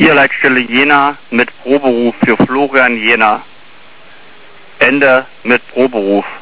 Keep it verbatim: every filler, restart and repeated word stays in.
Niederleitstelle Jena mit Proberuf für Florian Jena. Ende mit Proberuf.